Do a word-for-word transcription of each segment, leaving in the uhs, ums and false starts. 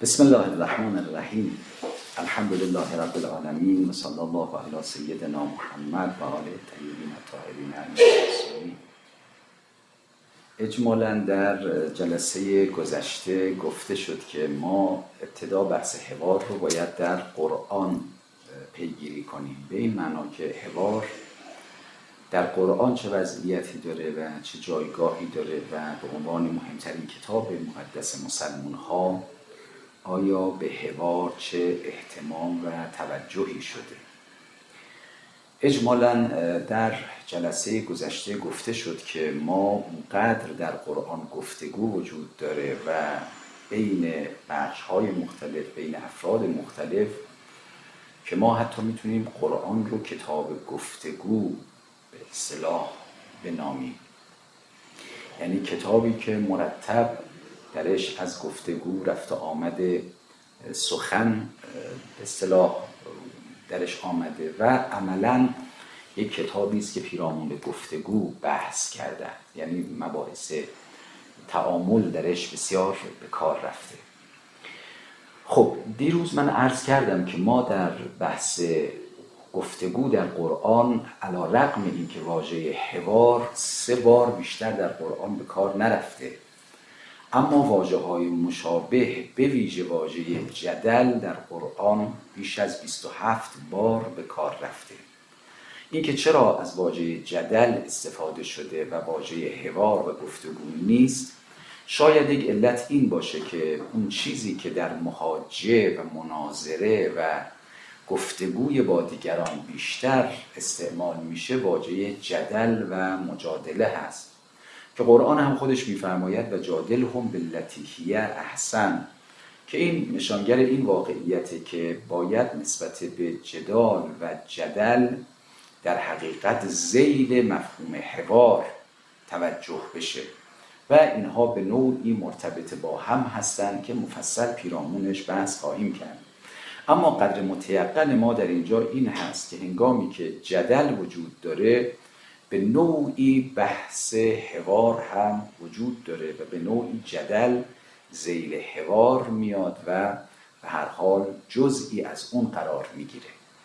بسم الله الرحمن الرحیم. الحمد لله رب العالمین و صلی الله علی سیدنا محمد و آله الطیبین الطاهرین المعصومین. اجمالاً در جلسه گذشته گفته شد که ما ابتدا بحث حوار رو باید در قرآن پیگیری کنیم، به این معنا که حوار در قرآن چه وضعیتی داره و چه جایگاهی داره و به عنوان مهمترین کتاب مقدس مسلمان ها آیا به حوار چه اهتمام و توجهی شده. اجمالاً در جلسه گذشته گفته شد که ما اونقدر در قرآن گفتگو وجود داره و بین بخش‌های مختلف، بین افراد مختلف، که ما حتی میتونیم قرآن رو کتاب گفتگو به اصطلاح بنامیم. یعنی کتابی که مرتب درش از گفتگو رفت آمده، سخن به اصطلاح درش آمده و عملاً یک کتابی است که پیرامون گفتگو بحث کرده، یعنی مباحث تعامل درش بسیار به کار رفته. خب دیروز من عرض کردم که ما در بحث گفتگو در قرآن علی رغم این که واژه حوار سه بار بیشتر در قرآن به کار نرفته، اما واژه‌های مشابه به ویژه واژه جدل در قرآن بیش از بیست و هفت بار به کار رفته. این که چرا از واژه جدل استفاده شده و واژه حوار و گفتگو نیست، شاید یک علت این باشه که اون چیزی که در محاجه و مناظره و گفتگوی با دیگران بیشتر استعمال میشه واژه جدل و مجادله هست که قرآن هم خودش میفرماید و جادل هم بالتی هی احسن، که این نشانگر این واقعیته که باید نسبت به جدال و جدل در حقیقت ذیل مفهوم حوار توجه بشه و اینها به نوعی مرتبط با هم هستند که مفصل پیرامونش بحث خواهیم کرد. اما قدر متیقن ما در اینجا این هست که هنگامی که جدل وجود داره به نوعی بحث حوار هم وجود داره و به نوعی جدل ذیل حوار میاد و به هر حال جزئی از اون قرار میگیره.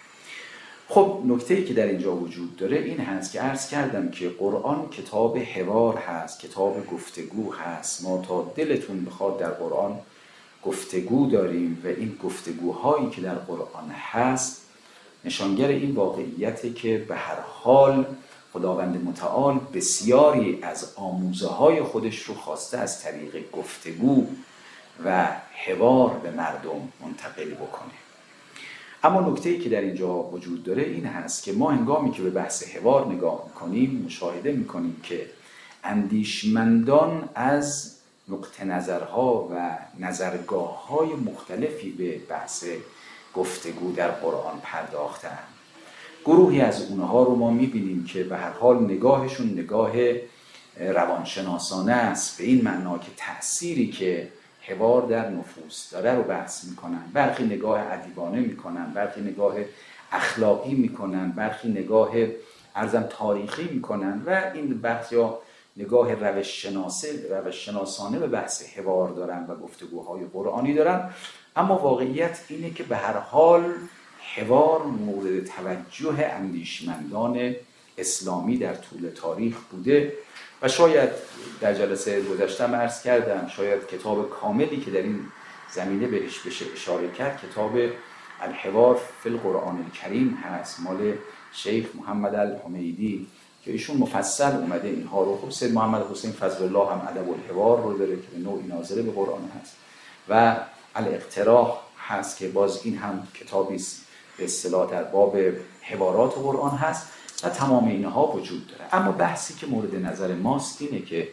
خب نکته‌ای که در اینجا وجود داره این هست که عرض کردم که قرآن کتاب حوار هست، کتاب گفتگو هست. ما تا دلتون بخواد در قرآن گفتگو داریم و این گفتگوهایی که در قرآن هست نشانگر این واقعیته که به هر حال خداوند متعال بسیاری از آموزه های خودش رو خواسته از طریق گفتگو و حوار به مردم منتقل بکنه. اما نکته‌ای که در اینجا وجود داره این هست که ما هنگامی که به بحث حوار نگاه میکنیم مشاهده میکنیم که اندیشمندان از نقطه نظرها و نظرگاه‌های مختلفی به بحث گفتگو در قرآن پرداختند. گروهی از اونها رو ما میبینیم که به هر حال نگاهشون نگاه روانشناسانه است، به این معنا که تأثیری که حوار در نفوس داره رو بحث میکنن. برخی نگاه ادیبانه میکنن، برخی نگاه اخلاقی میکنن، برخی نگاه ارزم تاریخی میکنن و این بحث یا نگاه روش شناسه روش شناسانه به بحث حوار دارن و گفتگوهای قرآنی دارن. اما واقعیت اینه که به هر حال حوار مورد توجه اندیشمندان اسلامی در طول تاریخ بوده و شاید در جلسه گذشتم عرض کردم شاید کتاب کاملی که در این زمینه بهش بشه اشاره کرد کتاب الحوار فی القرآن الکریم هست، مال شیخ محمد الحمیدی، که ایشون مفصل اومده اینها رو. خب سید محمد حسین فضل الله هم ادب الحوار رو داره که به نوعی ناظره به قرآن هست و الاقتراح هست که باز این هم کتابی است به اصطلاح در باب حوارات قرآن هست و تمام اینها وجود داره. اما بحثی که مورد نظر ماست اینه که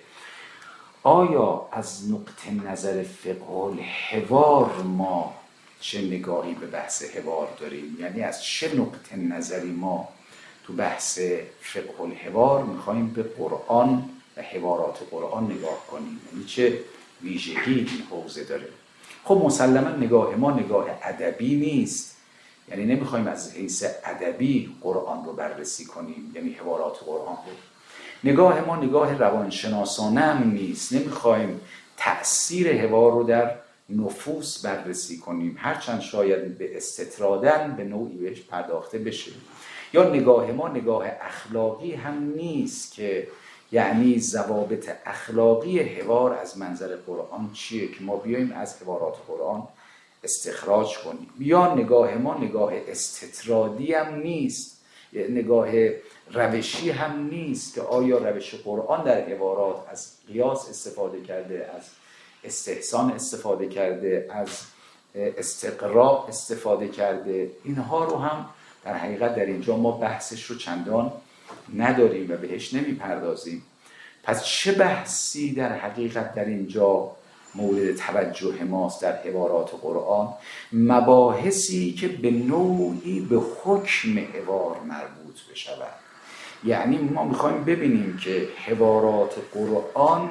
آیا از نقطه نظر فقه الحوار ما چه نگاهی به بحث حوار داریم؟ یعنی از چه نقطه نظری ما تو بحث فقه الحوار میخواییم به قرآن و حوارات قرآن نگاه کنیم، یعنی چه ویژگی این حوزه داره؟ خب مسلما نگاه ما نگاه ادبی نیست، یعنی نمیخوایم از حیث ادبی قرآن رو بررسی کنیم، یعنی حوارات قرآن رو. نگاه ما نگاه روانشناسانه هم نیست، نمیخوایم تأثیر حوار رو در نفوس بررسی کنیم، هرچند شاید به استطرادن به نوعی بهش پرداخته بشه. یا نگاه ما نگاه اخلاقی هم نیست که یعنی ضوابط اخلاقی حوار از منظر قرآن چیه که ما بیایم از حوارات قرآن استخراج کنیم. یا نگاه ما نگاه استطرادی هم نیست، نگاه روشی هم نیست که آیا روش قرآن در حوارات از قیاس استفاده کرده، از استحسان استفاده کرده، از استقراء استفاده کرده. اینها رو هم در حقیقت در اینجا ما بحثش رو چندان نداریم و بهش نمیپردازیم. پس چه بحثی در حقیقت در اینجا مورد توجه ماست در حوارات قرآن؟ مباحثی که به نوعی به حکم حوار مربوط بشود. یعنی ما میخوایم ببینیم که حوارات قرآن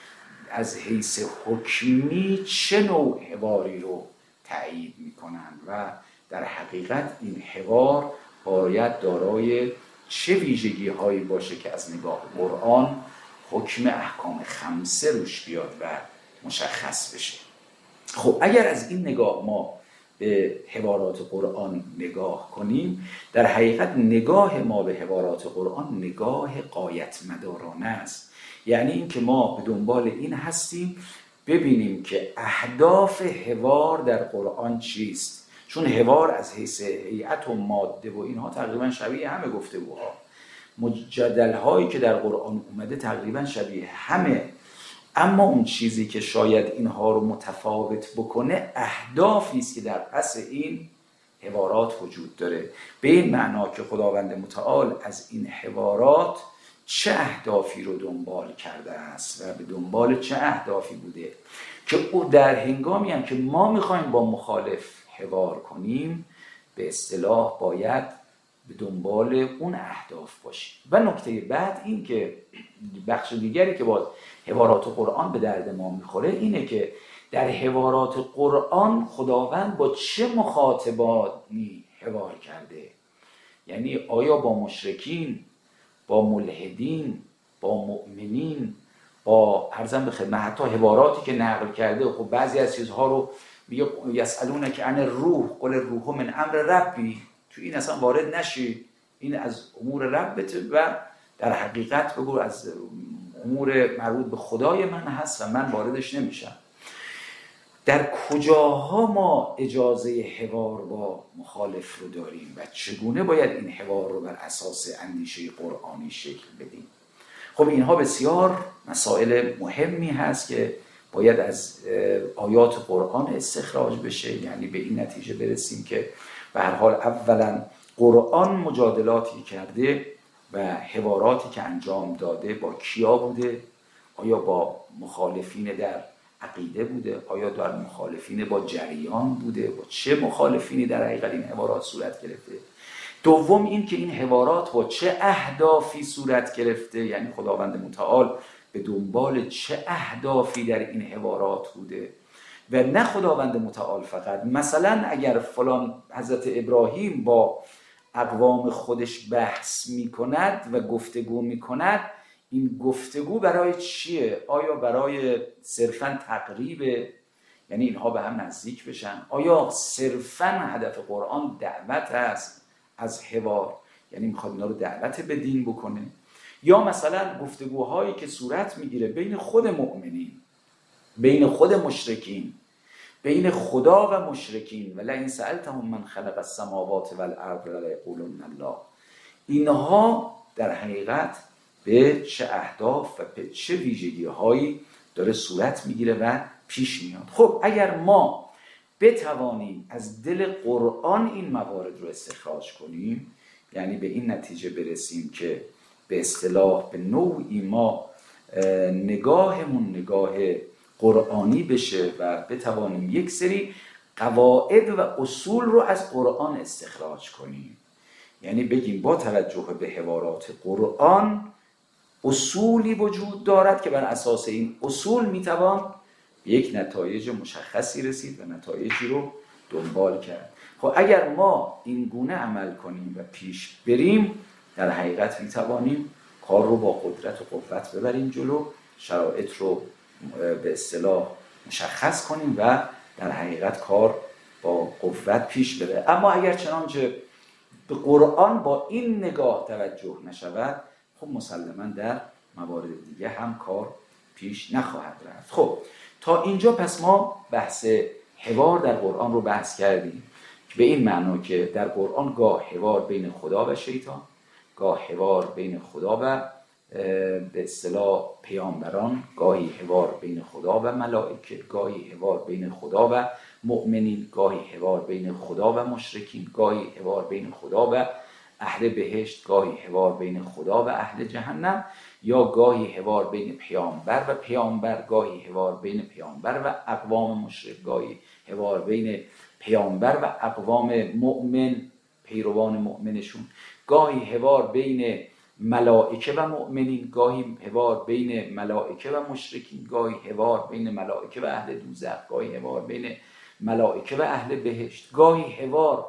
از حیث حکمی چه نوع حواری رو تأیید میکنن و در حقیقت این حوار باید دارای چه ویژگی هایی باشه که از نگاه قرآن حکم احکام خمسه روش بیاد و مشخص بشه. خب اگر از این نگاه ما به حوارات قرآن نگاه کنیم، در حقیقت نگاه ما به حوارات قرآن نگاه غایت مدارانه است. یعنی این که ما به دنبال این هستیم ببینیم که اهداف حوار در قرآن چیست. چون حوار از حیث هیئت و ماده و اینها تقریبا شبیه همه گفتگوها، مجادله هایی که در قرآن اومده تقریبا شبیه همه، اما اون چیزی که شاید اینها رو متفاوت بکنه اهدافی است که در پس این حوارات وجود داره. به این معنا که خداوند متعال از این حوارات چه اهدافی رو دنبال کرده است و به دنبال چه اهدافی بوده که او در هنگامی هم که ما میخوایم با مخالف حوار کنیم به اصطلاح باید به دنبال اون اهداف باشیم. و نکته بعد این که بخش دیگری که باز حوارات قرآن به درد ما میخوره اینه که در حوارات قرآن خداوند با چه مخاطبانی حوار کرده. یعنی آیا با مشرکین، با ملحدین، با مؤمنین، با عرضم به خدمت حتی حواراتی که نقل کرده. خب بعضی از چیزها رو میگه یسألونک عن الروح قل الروح من امر ربی، تو این اصلا وارد نشید، این از امور ربته و در حقیقت بگو از امور مربوط به خدای من هست و من واردش نمیشم. در کجاها ما اجازه حوار با مخالف رو داریم و چگونه باید این حوار رو بر اساس اندیشه قرآنی شکل بدیم؟ خب اینها بسیار مسائل مهمی هست که باید از آیات قرآن استخراج بشه. یعنی به این نتیجه برسیم که به هر حال اولا قرآن مجادلاتی کرده و حواراتی که انجام داده با کیا بوده؟ آیا با مخالفین در عقیده بوده؟ آیا در مخالفین با جریان بوده؟ با چه مخالفینی در حقیقت این حوارات صورت گرفته؟ دوم این که این حوارات با چه اهدافی صورت گرفته، یعنی خداوند متعال به دنبال چه اهدافی در این حوارات بوده و نه خداوند متعال فقط. مثلا اگر فلان حضرت ابراهیم با اقوام خودش بحث می کند و گفتگو می کند، این گفتگو برای چیه؟ آیا برای صرفاً تقریبه، یعنی اینها به هم نزدیک بشن؟ آیا صرفاً هدف قرآن دعوت است از حوار، یعنی میخواد اینا رو دعوت به دین بکنه؟ یا مثلا گفتگوهایی که صورت میگیره بین خود مؤمنین، بین خود مشرکین، بین خدا و مشرکین، ولئن سألتهم من خلق السماوات والارض لیقولن الله، اینها در حقیقت به چه اهداف و به چه ویژگی هایی داره صورت میگیره و پیش میاد. خب اگر ما بتوانیم از دل قرآن این موارد رو استخراج کنیم، یعنی به این نتیجه برسیم که به اصطلاح به نوعی ما نگاهمون نگاه قرآنی بشه و بتوانیم یک سری قواعد و اصول رو از قرآن استخراج کنیم، یعنی بگیم با توجه به حوارات قرآن اصولی وجود دارد که بر اساس این اصول میتوان به یک نتایج مشخصی رسید و نتایجی رو دنبال کرد. خب اگر ما این گونه عمل کنیم و پیش بریم، در حقیقت میتوانیم کار رو با قدرت و قوت ببریم جلو، شرایط رو به اصطلاح مشخص کنیم و در حقیقت کار با قوت پیش بره. اما اگر چنانچه به قرآن با این نگاه توجه نشود، خب مسلماً در موارد دیگه هم کار پیش نخواهد رفت. خب تا اینجا پس ما بحث حوار در قرآن رو بحث کردیم که به این معنا که در قرآن گاه حوار بین خدا و شیطان، گاه حوار بین خدا و به اصطلاح پیامبران، گاهی حوار بین خدا و ملائکه، گاهی حوار بین خدا و مؤمنین، گاهی حوار بین خدا و مشرکین، گاهی حوار بین خدا و اهل بهشت، گاهی حوار بین خدا و اهل جهنم، یا گاهی حوار بین پیامبر و پیامبر، گاهی حوار بین پیامبر و اقوام مشرک، گاهی حوار بین پیامبر و اقوام مؤمن، پیروان مؤمنشون، گاهی حوار بین ملائکه و مؤمنین، گاهی حوار بین ملائکه و مشرکین، گاهی حوار بین ملائکه و اهل دوزخ، گاهی حوار بین ملائکه و اهل بهشت، گاهی حوار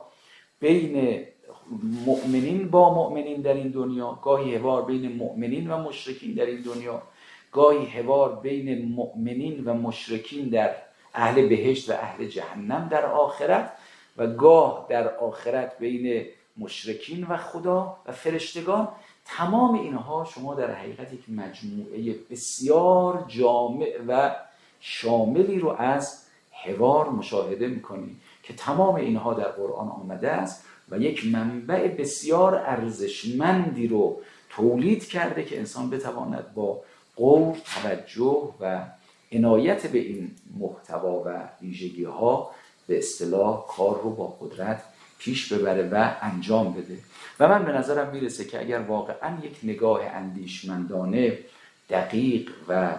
بین مؤمنین با مؤمنین در این دنیا، گاهی حوار بین مؤمنین و مشرکین در این دنیا، گاهی حوار بین مؤمنین و مشرکین در اهل بهشت و اهل جهنم در آخرت، و گاه در آخرت بین مشرکین و خدا و فرشتگان. تمام اینها شما در حقیقت یک مجموعه بسیار جامع و شاملی رو از حوار مشاهده می‌کنید که تمام اینها در قرآن آمده است و یک منبع بسیار ارزشمندی رو تولید کرده که انسان بتواند با غور، توجه و عنایت به این محتوا و ویژگی‌ها به اصطلاح کار رو با قدرت پیش ببره و انجام بده. و من به نظرم میرسه که اگر واقعا یک نگاه اندیشمندانه دقیق و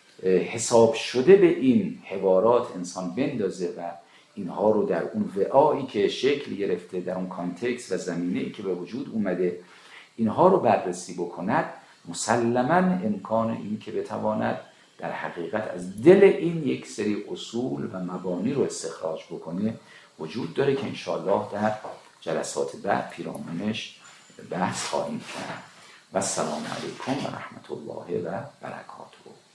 حساب شده به این حوارات انسان بندازه و اینها رو در اون وعایی که شکل گرفته، در اون کانتکست و زمینه‌ای که به وجود اومده اینها رو بررسی بکند، مسلماً امکان این که بتواند در حقیقت از دل این یک سری اصول و مبانی رو استخراج بکنه وجود داره که انشاءالله در جلسات بعد پیرامونش بحث خواهیم کرد. و السلام علیکم و رحمت الله و برکاته.